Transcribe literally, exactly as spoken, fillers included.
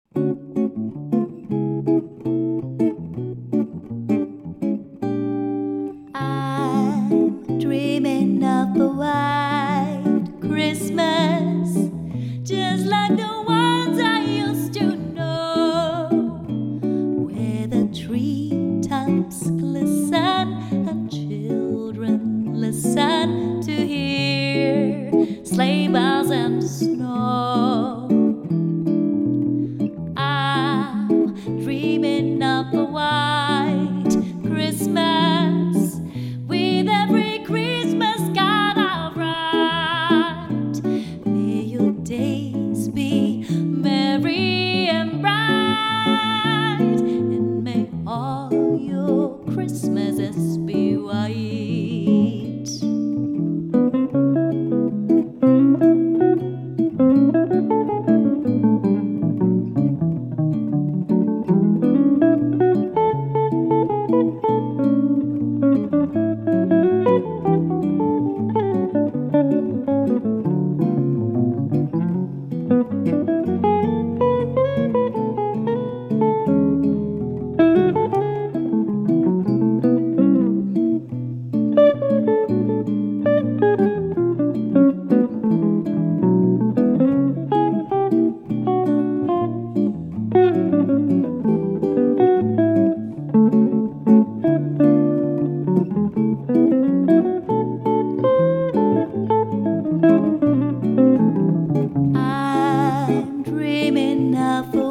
I'm dreaming of a white Christmas, just like the ones I used to know, where the treetops glisten and children listen to hear sleigh bells and snow. I'm dreaming of a white Christmas, with every Christmas card I write. May your days be merry and bright, and may all your Christmases be white. I'm dreaming of a